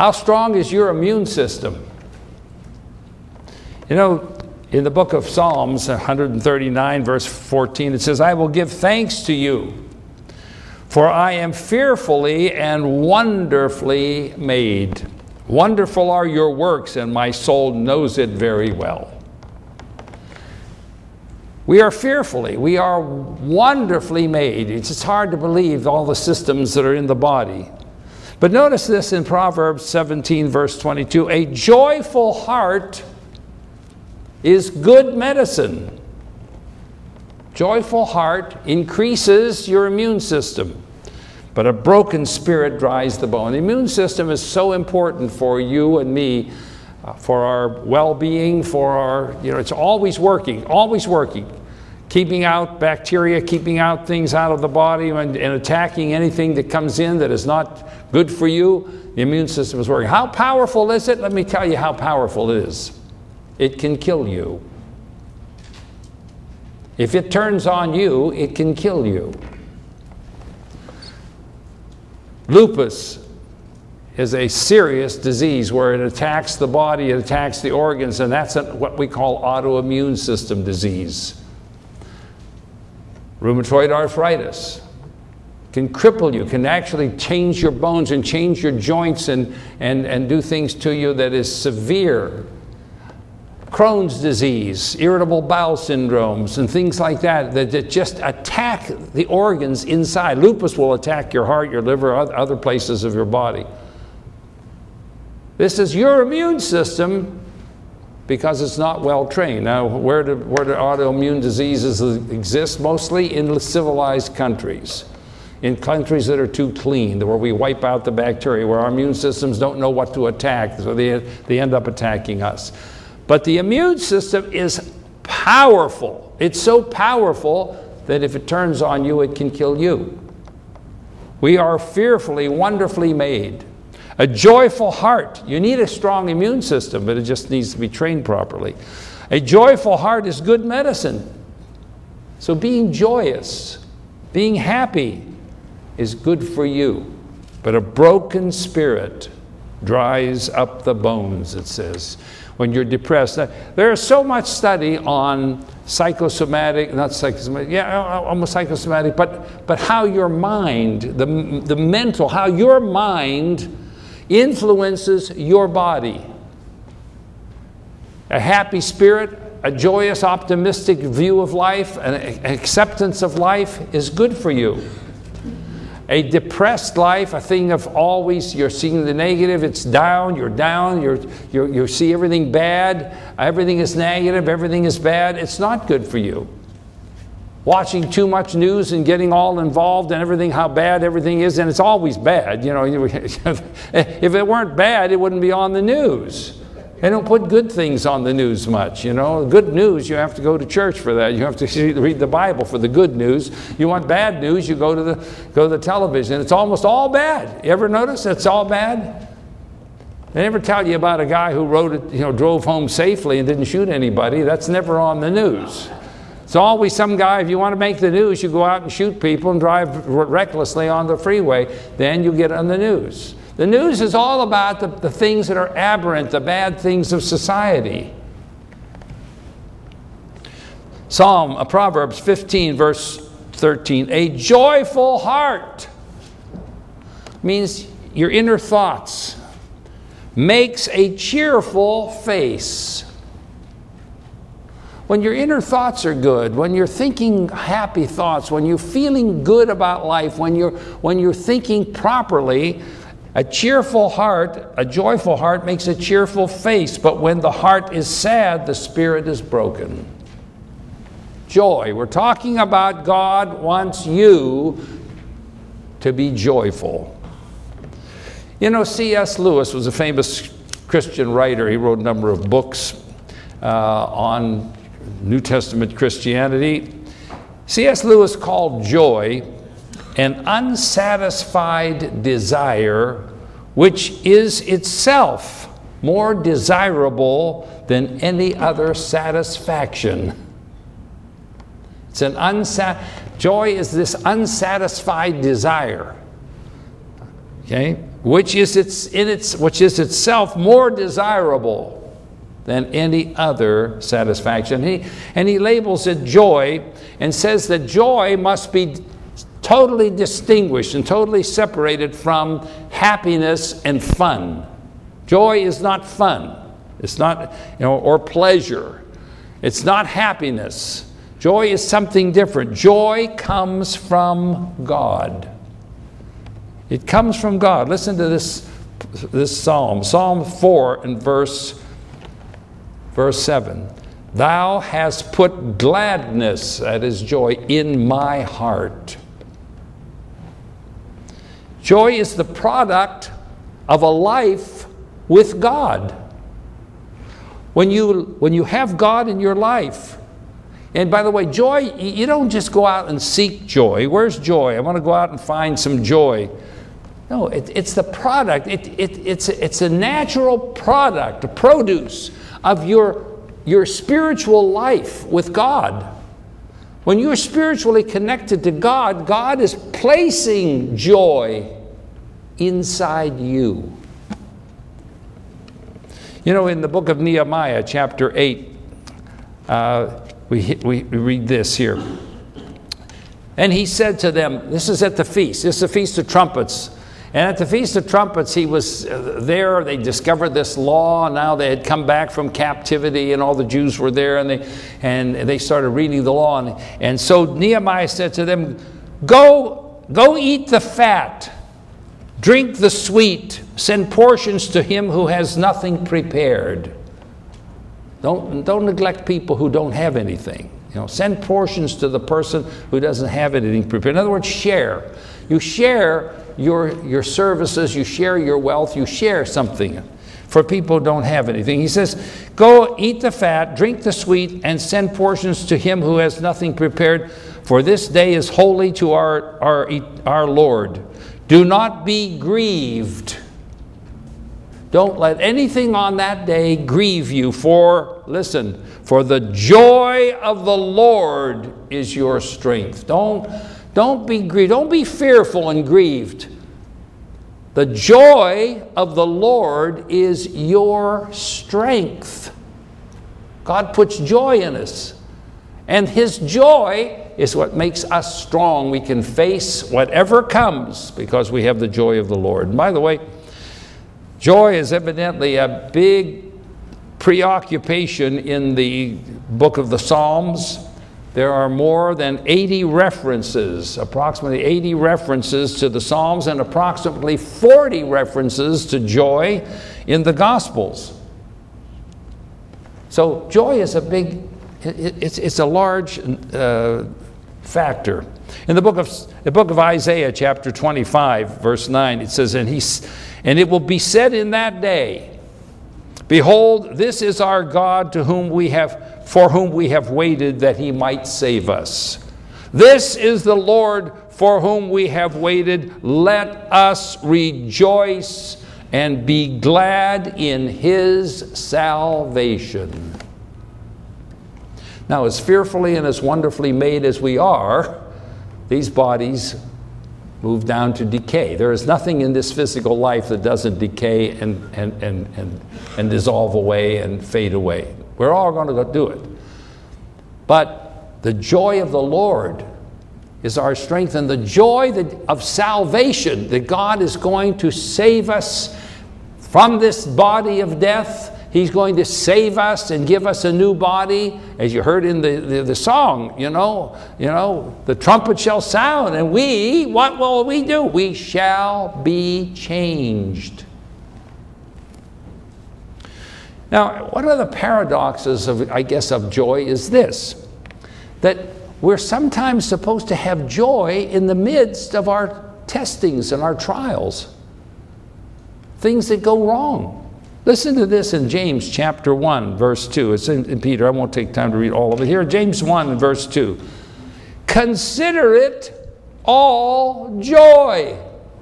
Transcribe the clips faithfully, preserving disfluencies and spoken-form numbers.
How strong is your immune system? You know, in the book of Psalms, one thirty-nine, verse fourteen, it says, I will give thanks to you, for I am fearfully and wonderfully made. Wonderful are your works, and my soul knows it very well. We are fearfully, we are wonderfully made. It's just hard to believe all the systems that are in the body. But notice this in Proverbs seventeen, verse twenty-two. A joyful heart is good medicine. Joyful heart increases your immune system, but a broken spirit dries the bone. The immune system is so important for you and me, uh, for our well-being, for our, you know, it's always working, always working. Keeping out bacteria, keeping out things out of the body, and, and attacking anything that comes in that is not good for you. The immune system is working. How powerful is it? Let me tell you how powerful it is. It can kill you. If it turns on you, it can kill you. Lupus is a serious disease where it attacks the body, it attacks the organs, and that's a, what we call autoimmune system disease. Rheumatoid arthritis can cripple you, can actually change your bones and change your joints and, and, and do things to you that is severe. Crohn's disease, irritable bowel syndromes, and things like that, that, that just attack the organs inside. Lupus will attack your heart, your liver, other places of your body. This is your immune system because it's not well trained. Now, where do, where do autoimmune diseases exist? Mostly in civilized countries. In countries that are too clean, where we wipe out the bacteria, where our immune systems don't know what to attack, so they, they end up attacking us. But the immune system is powerful. It's so powerful that if it turns on you, it can kill you. We are fearfully, wonderfully made. A joyful heart. You need a strong immune system, but it just needs to be trained properly. A joyful heart is good medicine. So being joyous, being happy is good for you. But a broken spirit dries up the bones, it says. When you're depressed. There is so much study on psychosomatic, not psychosomatic, yeah, almost psychosomatic, but, but how your mind, the, the mental, how your mind influences your body. A happy spirit, a joyous, optimistic view of life, an acceptance of life is good for you. A depressed life, a thing of always, you're seeing the negative, it's down, you're down, you're, you're, you see everything bad, everything is negative, everything is bad, it's not good for you. Watching too much news and getting all involved in everything, how bad everything is, and it's always bad. You know, if it weren't bad, it wouldn't be on the news. They don't put good things on the news much, you know. Good news, you have to go to church for that. You have to read the Bible for the good news. You want bad news, you go to the go to the television. It's almost all bad. You ever notice it's all bad? They never tell you about a guy who rode it, you know, drove home safely and didn't shoot anybody. That's never on the news. It's always some guy, if you want to make the news, you go out and shoot people and drive recklessly on the freeway. Then you get on the news. The news is all about the, the things that are aberrant, the bad things of society. Psalm, uh, Proverbs fifteen, verse thirteen. A joyful heart means your inner thoughts makes a cheerful face. When your inner thoughts are good, when you're thinking happy thoughts, when you're feeling good about life, when you're, when you're thinking properly, a cheerful heart, a joyful heart makes a cheerful face, but when the heart is sad, the spirit is broken. Joy. We're talking about God wants you to be joyful. You know, C S Lewis was a famous Christian writer. He wrote a number of books uh, on New Testament Christianity. C S Lewis called joy an unsatisfied desire which is itself more desirable than any other satisfaction. It's an unsat- joy is this unsatisfied desire. Okay? which is its in its which is itself more desirable than any other satisfaction. He, and he labels it joy and says that joy must be totally distinguished and totally separated from happiness and fun. Joy is not fun. It's not, you know, or pleasure. It's not happiness. Joy is something different. Joy comes from God. It comes from God. Listen to this, this psalm. Psalm four and verse, verse seven. Thou hast put gladness, that is joy, in my heart. Joy is the product of a life with God. When you, when you have God in your life, and by the way, joy, you don't just go out and seek joy. Where's joy? I want to go out and find some joy. No, it, it's the product. It, it, it's, it's a natural product, a produce of your, your spiritual life with God. When you're spiritually connected to God, God is placing joy inside you. You know, in the book of Nehemiah, chapter eight, uh, we, we read this here. And he said to them, this is at the feast, this is the Feast of Trumpets. And at the Feast of Trumpets, he was there. They discovered this law. Now they had come back from captivity, and all the Jews were there, and they, and they started reading the law. And, and so Nehemiah said to them, go, go eat the fat, drink the sweet, send portions to him who has nothing prepared. Don't, don't neglect people who don't have anything. You know, send portions to the person who doesn't have anything prepared. In other words, share. You share your, your services, you share your wealth, you share something for people who don't have anything. He says, go eat the fat, drink the sweet, and send portions to him who has nothing prepared, for this day is holy to our, our, our Lord. Do not be grieved. Don't let anything on that day grieve you, for, listen, for the joy of the Lord is your strength. Don't, don't be grieved. Don't be fearful and grieved. The joy of the Lord is your strength. God puts joy in us. And His joy is what makes us strong. We can face whatever comes because we have the joy of the Lord. And by the way, joy is evidently a big preoccupation in the book of the Psalms. There are more than eighty references, approximately eighty references to the Psalms, and approximately forty references to joy in the Gospels. So joy is a big, it's, it's a large uh, factor. In the book of the book of Isaiah, chapter twenty-five, verse nine, it says, "And he, and it will be said in that day, behold, this is our God to whom we have, for whom we have waited, that He might save us. This is the Lord for whom we have waited. Let us rejoice and be glad in His salvation." Now, as fearfully and as wonderfully made as we are, these bodies move down to decay. There is nothing in this physical life that doesn't decay and, and, and, and, and dissolve away and fade away. We're all going to go do it. But the joy of the Lord is our strength, and the joy that, of salvation, that God is going to save us from this body of death. He's going to save us and give us a new body. As you heard in the, the, the song, you know, you know, the trumpet shall sound, and we, what will we do? We shall be changed. Now, one of the paradoxes of, I guess, of joy is this, that we're sometimes supposed to have joy in the midst of our testings and our trials, things that go wrong. Listen to this in James chapter one, verse two. It's in, in Peter. I won't take time to read all of it here. James one, verse two. Consider it all joy,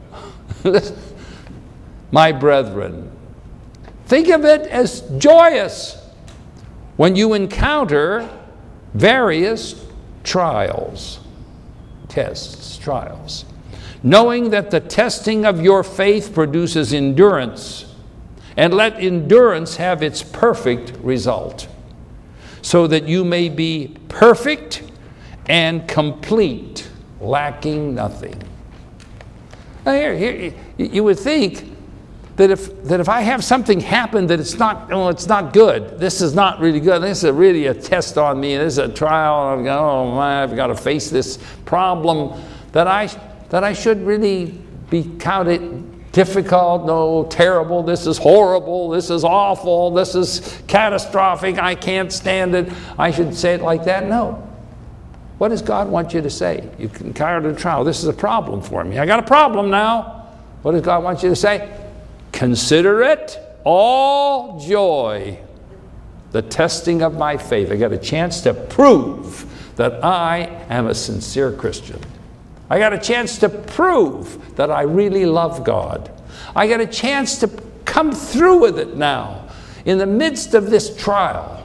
my brethren. Think of it as joyous when you encounter various trials, tests, trials. knowing that the testing of your faith produces endurance, and let endurance have its perfect result, so that you may be perfect and complete, lacking nothing. Now here, here, you would think that if that if I have something happen that it's not, well, it's not good, this is not really good, this is really a test on me, this is a trial, I've got, oh my, I've got to face this problem, that I that I should really be counted difficult, no, terrible, this is horrible, this is awful, this is catastrophic, I can't stand it. I should say it like that? No. What does God want you to say? You can carry the trial. This is a problem for me. I got a problem now. What does God want you to say? Consider it all joy, the testing of my faith. I got a chance to prove that I am a sincere Christian. I got a chance to prove that I really love God. I got a chance to come through with it now in the midst of this trial.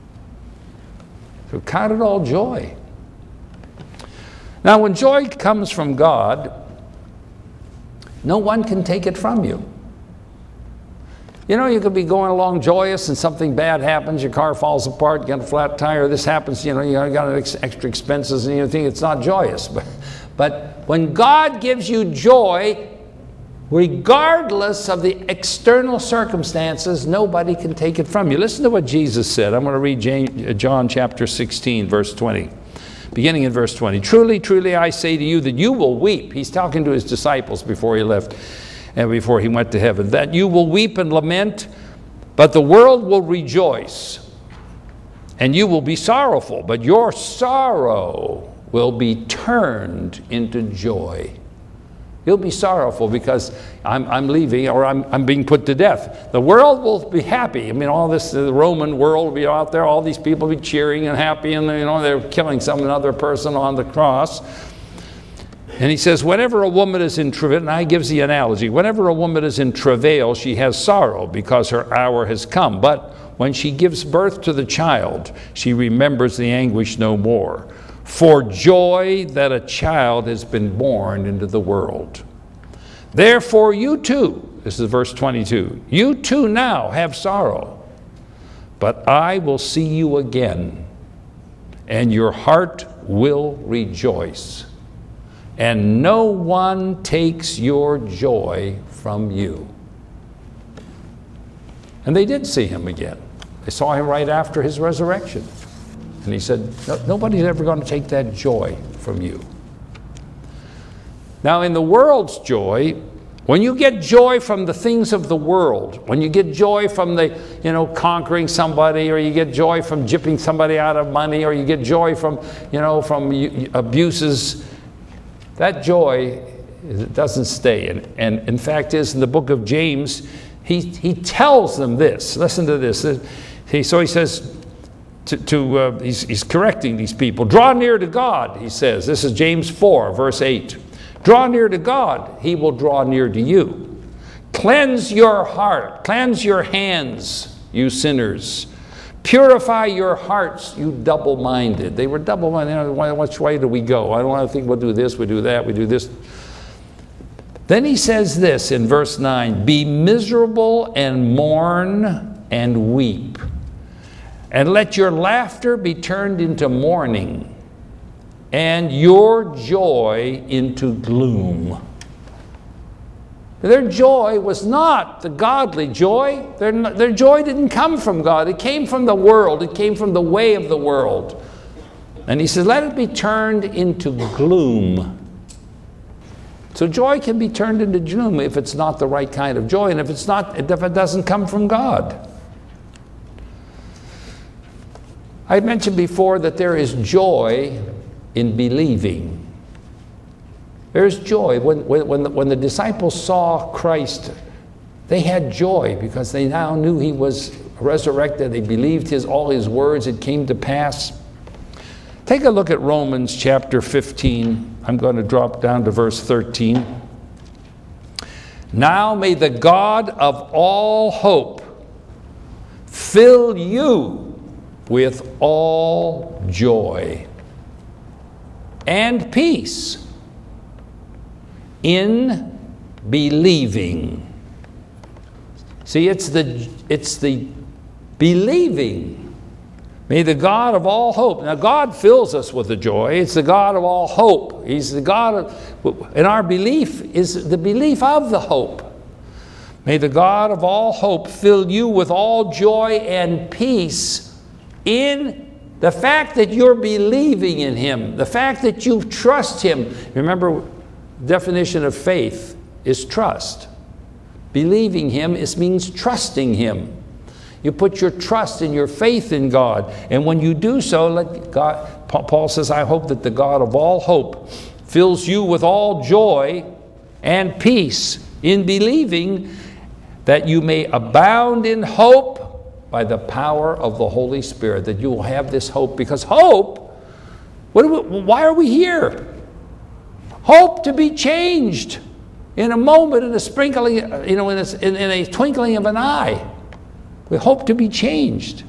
So count it all joy. Now, when joy comes from God, no one can take it from you. You know, you could be going along joyous and something bad happens, your car falls apart, you got a flat tire, this happens, you know, you got extra expenses and you think it's not joyous. But, but when God gives you joy, regardless of the external circumstances, nobody can take it from you. Listen to what Jesus said. I'm going to read James, John chapter sixteen, verse twenty. Beginning in verse twenty. Truly, truly, I say to you that you will weep. He's talking to his disciples before he left and before he went to heaven. That you will weep and lament, but the world will rejoice. And you will be sorrowful, but your sorrow will be turned into joy. You'll be sorrowful because I'm, I'm leaving, or I'm, I'm being put to death. The world will be happy. I mean, all this, the Roman world will be out there, all these people will be cheering and happy, and you know, they're killing some other person on the cross. And he says, whenever a woman is in travail, and I gives the analogy, whenever a woman is in travail, she has sorrow because her hour has come. But when she gives birth to the child, she remembers the anguish no more, for joy that a child has been born into the world. Therefore you too, this is verse twenty-two, you too now have sorrow, but I will see you again, and your heart will rejoice, and no one takes your joy from you. And they did see him again. They saw him right after his resurrection. And he said, no, nobody's ever going to take that joy from you. Now, in the world's joy, when you get joy from the things of the world, when you get joy from the, you know, conquering somebody, or you get joy from gypping somebody out of money, or you get joy from, you know, from abuses, that joy doesn't stay. And, and in fact is, in the book of James, he, he tells them this. Listen to this. He, so he says, To, to uh, he's, he's correcting these people. Draw near to God, he says. This is James four, verse eight. Draw near to God, he will draw near to you. Cleanse your heart, cleanse your hands, you sinners. Purify your hearts, you double-minded. They were double-minded. You know, which way do we go? I don't want to think we'll do this, we do that, we do this. Then he says this in verse nine, be miserable and mourn and weep. And let your laughter be turned into mourning, and your joy into gloom. Their joy was not the godly joy. Their, their joy didn't come from God. It came from the world. It came from the way of the world. And he says, let it be turned into gloom. So joy can be turned into gloom if it's not the right kind of joy, and if it's not, if it doesn't come from God. I mentioned before that there is joy in believing. There's joy. When, when, when, the, when the disciples saw Christ, they had joy because they now knew he was resurrected. They believed his, all his words. It came to pass. Take a look at Romans chapter fifteen. I'm going to drop down to verse thirteen. Now may the God of all hope fill you with all joy and peace in believing. See, it's the, it's the believing. May the God of all hope. Now, God fills us with the joy. It's the God of all hope. He's the God of, and our belief is the belief of the hope. May the God of all hope fill you with all joy and peace in the fact that you're believing in Him, the fact that you trust Him. Remember, the definition of faith is trust. Believing Him is, means trusting Him. You put your trust and your faith in God. And when you do so, let God, Paul says, I hope that the God of all hope fills you with all joy and peace in believing, that you may abound in hope by the power of the Holy Spirit, that you will have this hope. Because hope, what do we, why are we here? Hope to be changed in a moment, in a sprinkling, you know, in a, in, in a twinkling of an eye. We hope to be changed.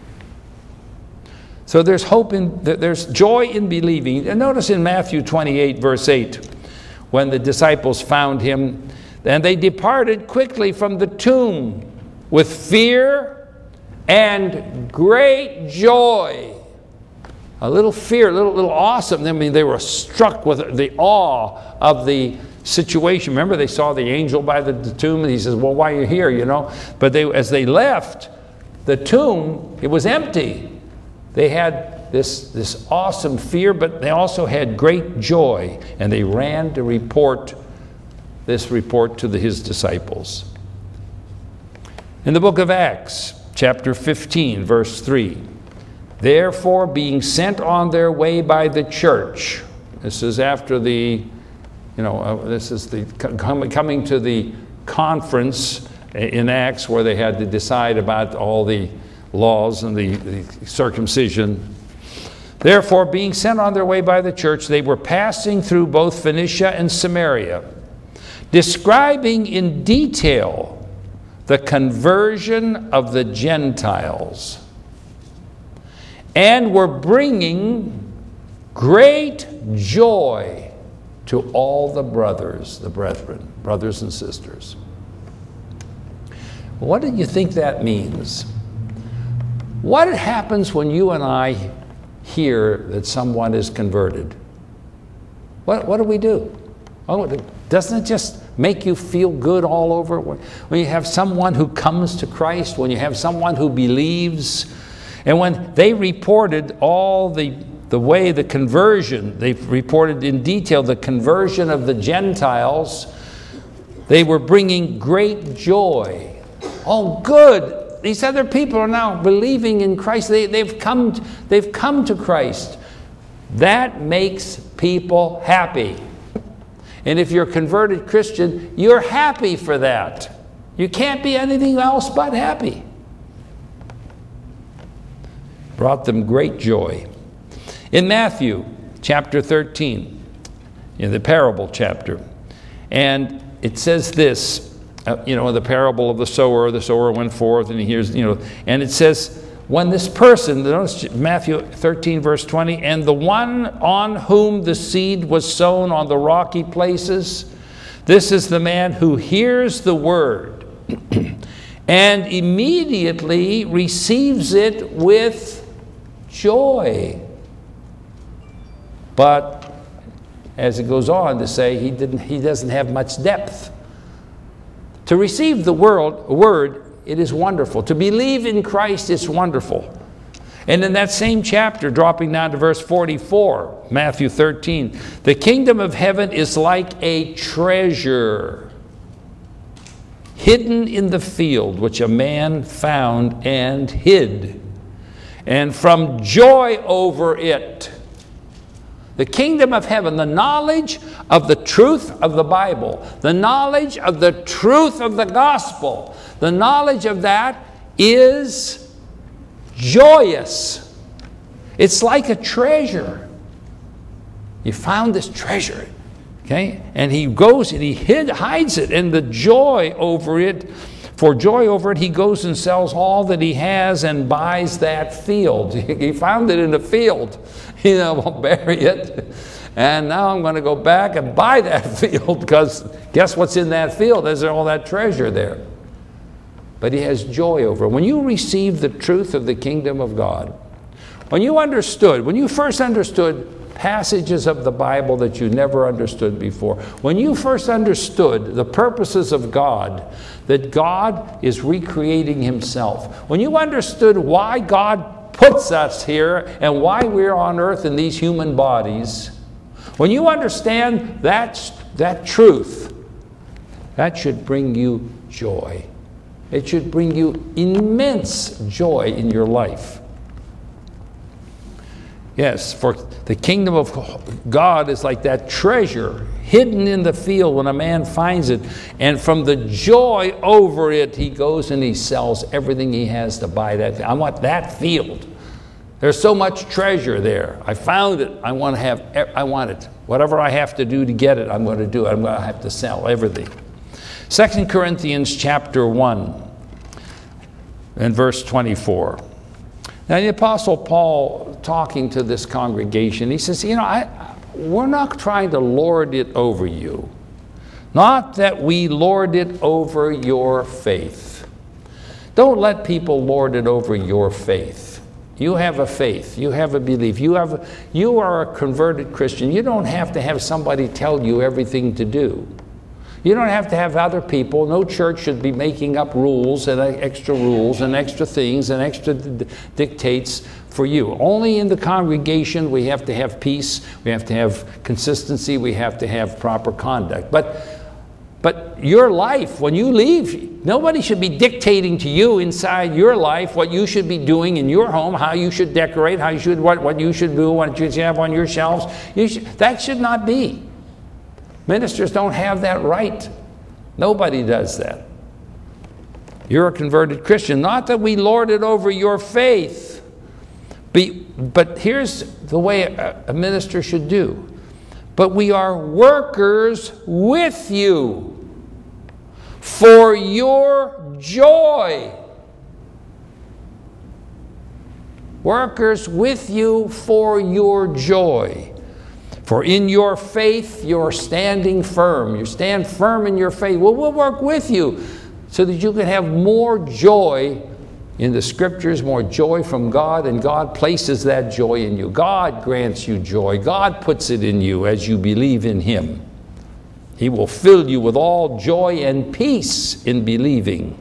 So there's hope in, there's joy in believing. And notice in Matthew twenty-eight, verse eight, when the disciples found Him, and they departed quickly from the tomb with fear and great joy. A little fear, a little, little awesome. I mean, they were struck with the awe of the situation. Remember, they saw the angel by the, the tomb, and he says, well, why are you here, you know? But they, as they left the tomb, it was empty. They had this, this awesome fear, but they also had great joy, and they ran to report this report to the, his disciples. In the book of Acts, chapter fifteen, verse three, therefore, being sent on their way by the church, this is after the You know, uh, this is the com coming to the conference in Acts where they had to decide about all the laws and the, the circumcision. Therefore, being sent on their way by the church, they were passing through both Phoenicia and Samaria, describing in detail the conversion of the Gentiles, and were bringing great joy to all the brothers, the brethren, brothers and sisters. What do you think that means? What happens when you and I hear that someone is converted? What, what do we do? Oh, doesn't it just make you feel good all over? When you have someone who comes to Christ, when you have someone who believes, and when they reported all the The way the conversion, they reported in detail the conversion of the Gentiles, they were bringing great joy. Oh, good. These other people are now believing in Christ. They, they've come, they've come to Christ. That makes people happy. And if you're a converted Christian, you're happy for that. You can't be anything else but happy. Brought them great joy. In Matthew chapter thirteen, in the parable chapter, and it says this, uh, you know, the parable of the sower, the sower went forth and he hears, you know, and it says, when this person, notice Matthew thirteen verse twenty, and the one on whom the seed was sown on the rocky places, this is the man who hears the word and immediately receives it with joy. But as it goes on to say, he didn't he doesn't have much depth. To receive the world, word, it is wonderful. To believe in Christ is wonderful. And in that same chapter, dropping down to verse forty-four, Matthew thirteen, the kingdom of heaven is like a treasure hidden in the field, which a man found and hid, and from joy over it. The kingdom of heaven, the knowledge of the truth of the Bible, the knowledge of the truth of the gospel, the knowledge of that is joyous. It's like a treasure. You found this treasure, okay? And he goes and he hid, hides it, and the joy over it, for joy over it, he goes and sells all that he has and buys that field. He found it in a field. You know, won't bury it. and now I'm going to go back and buy that field, because guess what's in that field? There's all that treasure there. But he has joy over it. When you receive the truth of the kingdom of God, when you understood, when you first understood passages of the Bible that you never understood before, when you first understood the purposes of God, that God is recreating himself, when you understood why God puts us here and why we're on earth in these human bodies, when you understand that, that truth, that should bring you joy. It should bring you immense joy in your life. Yes, for the kingdom of God is like that treasure hidden in the field when a man finds it. And from the joy over it, he goes and he sells everything he has to buy that. I want that field. There's so much treasure there. I found it. I want to have, I want it. Whatever I have to do to get it, I'm going to do it. I'm going to have to sell everything. Second Corinthians chapter one and verse twenty-four. Now the Apostle Paul, talking to this congregation, he says, you know, I, we're not trying to lord it over you. Not that we lord it over your faith. Don't let people lord it over your faith. You have a faith. You have a belief. You, have a, you are a converted Christian. You don't have to have somebody tell you everything to do. You don't have to have other people. No church should be making up rules and extra rules and extra things and extra dictates for you. Only in the congregation we have to have peace, we have to have consistency, we have to have proper conduct. But, but your life, when you leave, nobody should be dictating to you inside your life what you should be doing in your home, how you should decorate, how you should, what, what you should do, what you should have on your shelves. You should, that should not be. Ministers don't have that right. Nobody does that. You're a converted Christian. Not that we lord it over your faith. Be, but here's the way a, a minister should do. But we are workers with you for your joy. Workers with you for your joy. For in your faith, you're standing firm. You stand firm in your faith. Well, we'll work with you so that you can have more joy in the Scriptures, more joy from God, and God places that joy in you. God grants you joy. God puts it in you as you believe in Him. He will fill you with all joy and peace in believing.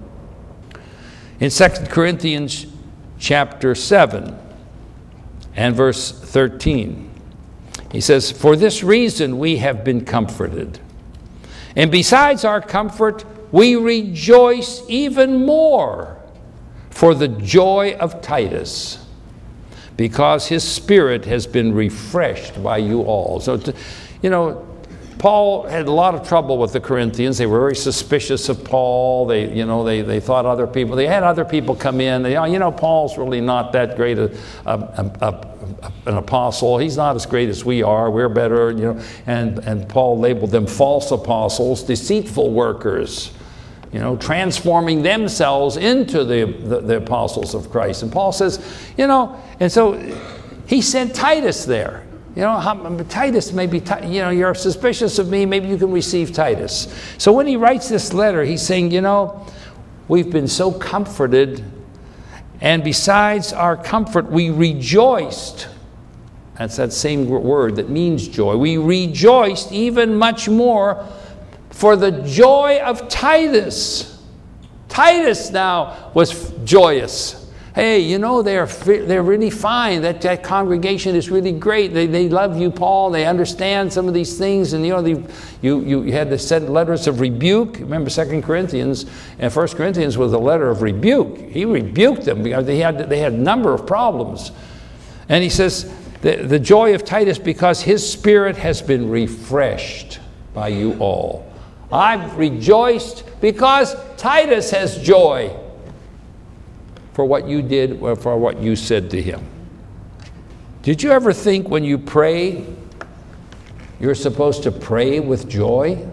In Second Corinthians chapter seven and verse thirteen, he says, for this reason we have been comforted. And besides our comfort, we rejoice even more for the joy of Titus, because his spirit has been refreshed by you all. So, to, you know, Paul had a lot of trouble with the Corinthians. They were very suspicious of Paul. They, you know, they, they thought other people, they had other people come in. They, you know, Paul's really not that great a, a, a, a an apostle. He's not as great as we are. We're better, you know. And, and Paul labeled them false apostles, deceitful workers, you know, transforming themselves into the, the, the apostles of Christ. And Paul says, you know, and so he sent Titus there. You know, how, Titus, maybe, you know, you're suspicious of me, maybe you can receive Titus. So when he writes this letter, he's saying, you know, we've been so comforted, and besides our comfort, we rejoiced. That's that same word that means joy. We rejoiced even much more for the joy of Titus. Titus now was joyous. Hey, you know, they're, they're really fine. That, that congregation is really great. They, they love you, Paul. They understand some of these things. And, you know, they, you, you had to send letters of rebuke. Remember Second Corinthians and First Corinthians was a letter of rebuke. He rebuked them because they had, they had a number of problems. And he says, the, the joy of Titus, because his spirit has been refreshed by you all. I've rejoiced because Titus has joy for what you did, or for what you said to him. Did you ever think when you pray, you're supposed to pray with joy?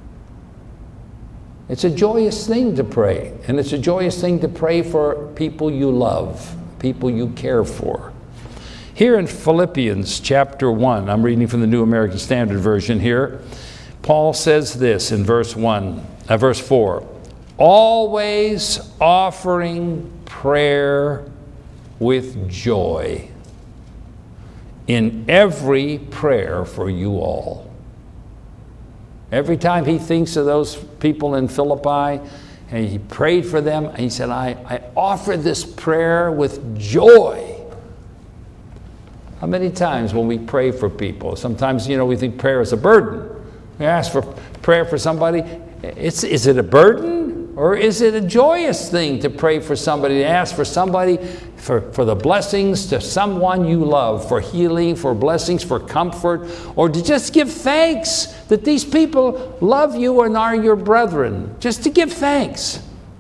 It's a joyous thing to pray, and it's a joyous thing to pray for people you love, people you care for. Here in Philippians chapter one, I'm reading from the New American Standard Version here, Paul says this in verse one, uh, verse four, always offering prayer with joy in every prayer for you all. Every time he thinks of those people in Philippi, and he prayed for them, and he said, I, I offer this prayer with joy. How many times when we pray for people, sometimes, you know, we think prayer is a burden. We ask for prayer for somebody. It's, is it a burden, or is it a joyous thing to pray for somebody, to ask for somebody for, for the blessings to someone you love, for healing, for blessings, for comfort, or to just give thanks that these people love you and are your brethren, just to give thanks.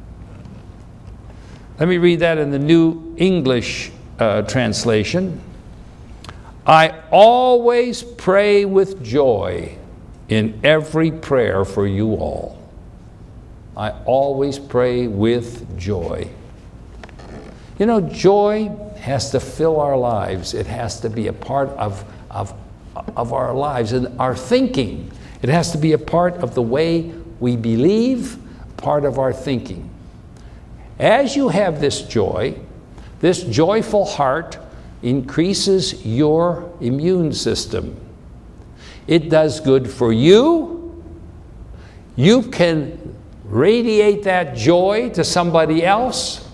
Let me read that in the New English uh, translation. I always pray with joy in every prayer for you all. I always pray with joy. You know, joy has to fill our lives. It has to be a part of, of, of our lives and our thinking. It has to be a part of the way we believe, part of our thinking. As you have this joy, this joyful heart increases your immune system. It does good for you. You can radiate that joy to somebody else.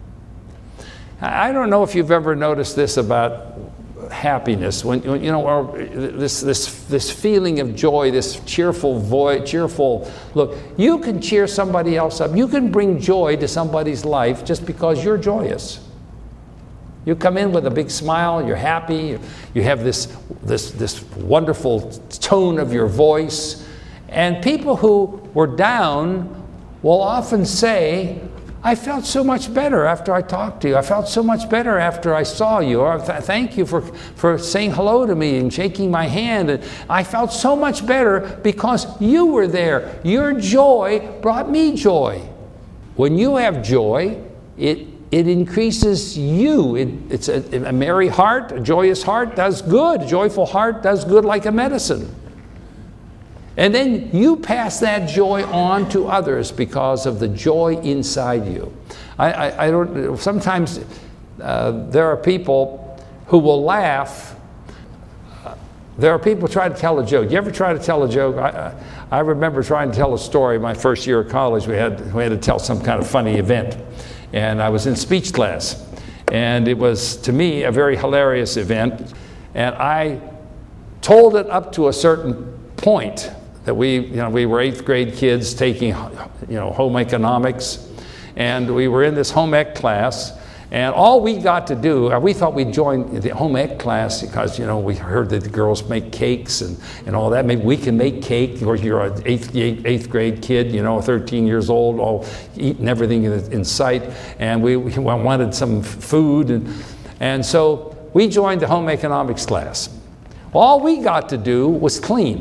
I don't know if you've ever noticed this about happiness. When, when you know, or this this this feeling of joy, this cheerful voice, cheerful look. You can cheer somebody else up. You can bring joy to somebody's life just because you're joyous. You come in with a big smile, you're happy, you have this, this, this wonderful tone of your voice. And people who were down will often say, I felt so much better after I talked to you. I felt so much better after I saw you. Or th- thank you for, for saying hello to me and shaking my hand. And I felt so much better because you were there. Your joy brought me joy. When you have joy, it It increases you. It, it's a, a merry heart, a joyous heart does good. A joyful heart does good like a medicine. And then you pass that joy on to others because of the joy inside you. I, I, I don't. Sometimes uh, there are people who will laugh. Uh, there are people who try to tell a joke. You ever try to tell a joke? I, I, I remember trying to tell a story. My first year of college, we had we had to tell some kind of funny event. And I was in speech class, and it was, to me, a very hilarious event. And I told it up to a certain point that we, you know, we were eighth grade kids taking, you know, home economics, and we were in this home ec class. And all we got to do, we thought we'd join the home ec class because, you know, we heard that the girls make cakes and, and all that. Maybe we can make cake. Or you're an eighth, eighth grade kid, you know, thirteen years old, all eating everything in, in sight. And we, we wanted some food. And, and so we joined the home economics class. All we got to do was clean.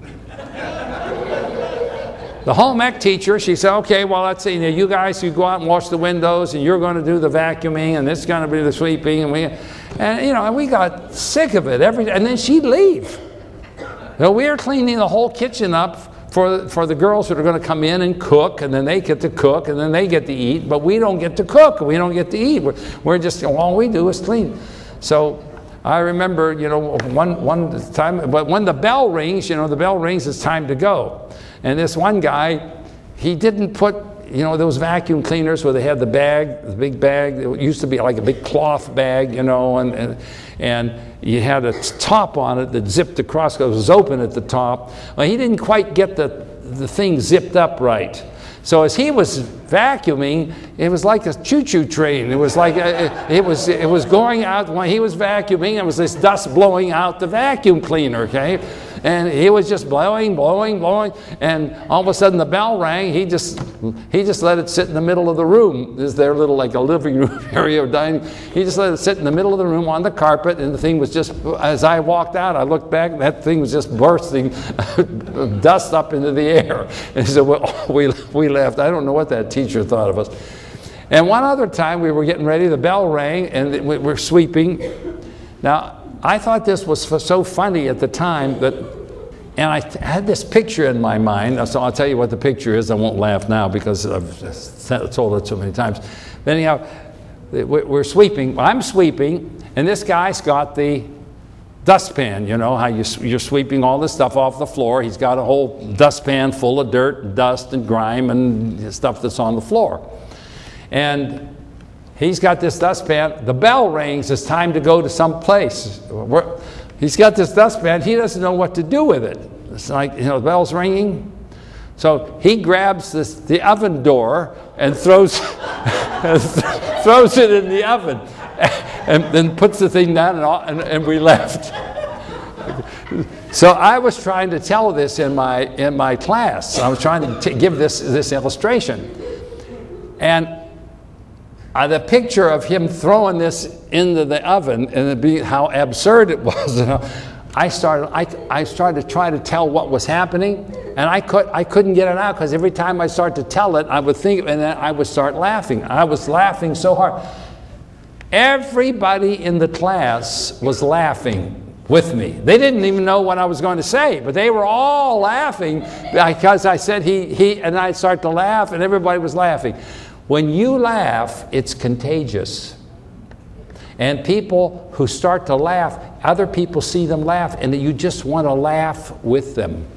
The home ec teacher, she said, okay, well, let's see, you guys, you go out and wash the windows, and you're going to do the vacuuming, and it's going to be the sweeping, and we, and you know, and we got sick of it every, and then she'd leave. You know, we were cleaning the whole kitchen up for for the girls that are going to come in and cook, and then they get to cook, and then they get to eat, but we don't get to cook, we don't get to eat. We're, we're just, all we do is clean. So I remember, you know, one one time, but when the bell rings, you know, the bell rings, it's time to go. And this one guy, he didn't put, you know, those vacuum cleaners where they had the bag, the big bag. It used to be like a big cloth bag, you know, and and, and you had a top on it that zipped across, because it was open at the top. Well, he didn't quite get the, the thing zipped up right. So as he was vacuuming, it was like a choo-choo train. It was like a, it was it was going out when he was vacuuming. It was this dust blowing out the vacuum cleaner. Okay, and he was just blowing, blowing, blowing, and all of a sudden the bell rang. He just he just let it sit in the middle of the room. Is their little like a living room area or dining? He just let it sit in the middle of the room on the carpet, and the thing was just. As I walked out, I looked back, and that thing was just bursting dust up into the air. And so we we left. I don't know what that teacher thought of us. And one other time we were getting ready, the bell rang, and we were sweeping. Now, I thought this was so funny at the time that, and I had this picture in my mind, so I'll tell you what the picture is. I won't laugh now because I've told it so many times. But anyhow, we're sweeping, I'm sweeping, and this guy's got the dustpan, you know, how you, you're sweeping all this stuff off the floor. He's got a whole dustpan full of dirt and dust and grime and stuff that's on the floor. And he's got this dustpan. The bell rings. It's time to go to some place. He's got this dustpan. He doesn't know what to do with it. It's like, you know, the bell's ringing. So he grabs this, the oven door and throws, throws it in the oven. And then puts the thing down, and, all, and, and we left. So I was trying to tell this in my in my class. I was trying to t- give this this illustration, and uh, the picture of him throwing this into the oven and it be, how absurd it was. You know, I started I I started to try to tell what was happening, and I could I couldn't get it out because every time I started to tell it, I would think, and then I would start laughing. I was laughing so hard. Everybody in the class was laughing with me. They didn't even know what I was going to say, but they were all laughing because I said he, he, and I started to laugh, and everybody was laughing. When you laugh, it's contagious. And people who start to laugh, other people see them laugh, and you just want to laugh with them.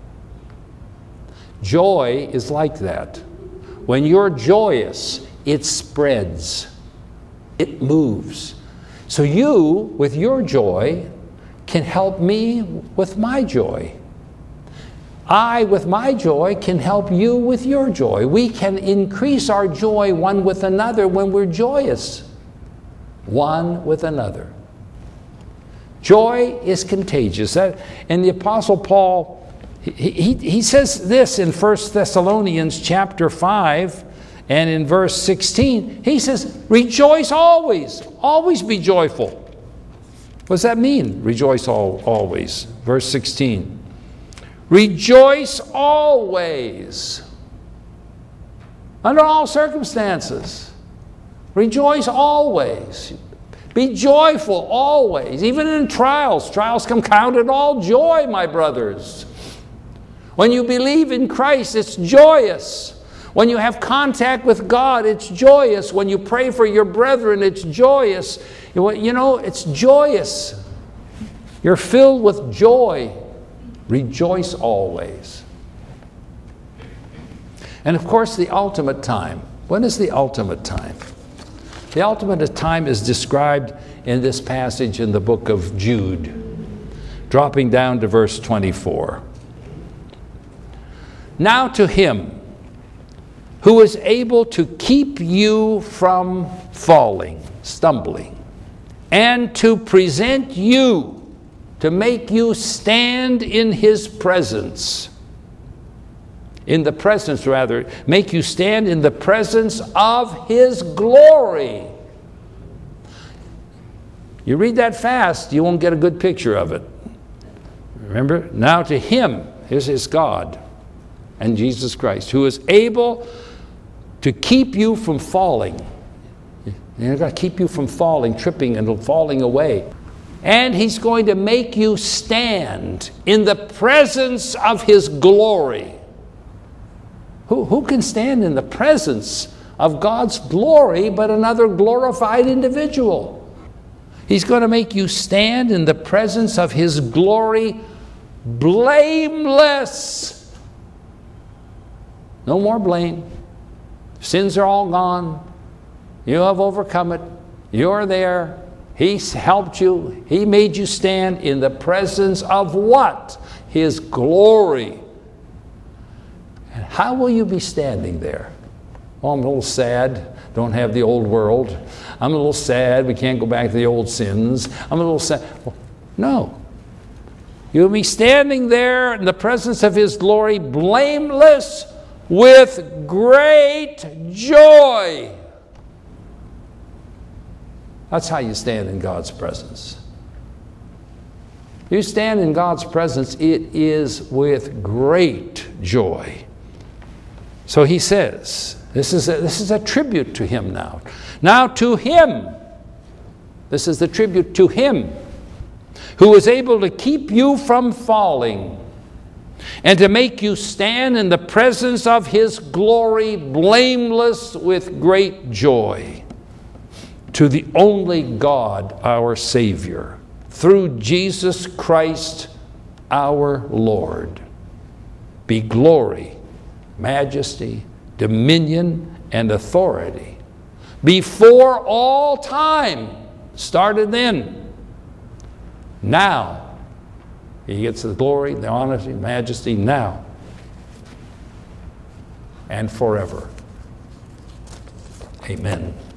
Joy is like that. When you're joyous, it spreads. It moves. So you, with your joy, can help me with my joy. I, with my joy, can help you with your joy. We can increase our joy one with another when we're joyous. One with another. Joy is contagious. That, and the Apostle Paul, he, he, he says this in First Thessalonians chapter five, and in verse sixteen, he says, rejoice always. Always be joyful. What does that mean, rejoice all, always? Verse sixteen. Rejoice always. Under all circumstances. Rejoice always. Be joyful always. Even in trials. Trials can count it all joy, my brothers. When you believe in Christ, it's joyous. When you have contact with God, it's joyous. When you pray for your brethren, it's joyous. You know, it's joyous. You're filled with joy. Rejoice always. And of course, the ultimate time. When is the ultimate time? The ultimate time is described in this passage in the book of Jude, dropping down to verse twenty-four. Now to him who is able to keep you from falling, stumbling, and to present you, to make you stand in his presence. In the presence, rather, make you stand in the presence of his glory. You read that fast, you won't get a good picture of it. Remember? Now to him, this is God and Jesus Christ, who is able to keep you from falling. He's got to keep you from falling, tripping and falling away. And he's going to make you stand in the presence of his glory. Who, who can stand in the presence of God's glory but another glorified individual? He's going to make you stand in the presence of his glory blameless. No more blame. Sins are all gone. You have overcome it. You're there. He's helped you. He made you stand in the presence of what? His glory. And how will you be standing there? Oh, I'm a little sad. Don't have the old world. I'm a little sad. We can't go back to the old sins. I'm a little sad. Well, no. You'll be standing there in the presence of his glory, blameless, with great joy. That's how you stand in God's presence. You stand in God's presence, it is with great joy. So he says, this is a, this is a tribute to him now. Now to him This is the tribute to Him who is able to keep you from falling and to make you stand in the presence of His glory blameless with great joy. To the only God, our Savior, through Jesus Christ our Lord, be glory, majesty, dominion, and authority before all time. Started then. Now, He gets the glory, the honor, the majesty now and forever. Amen.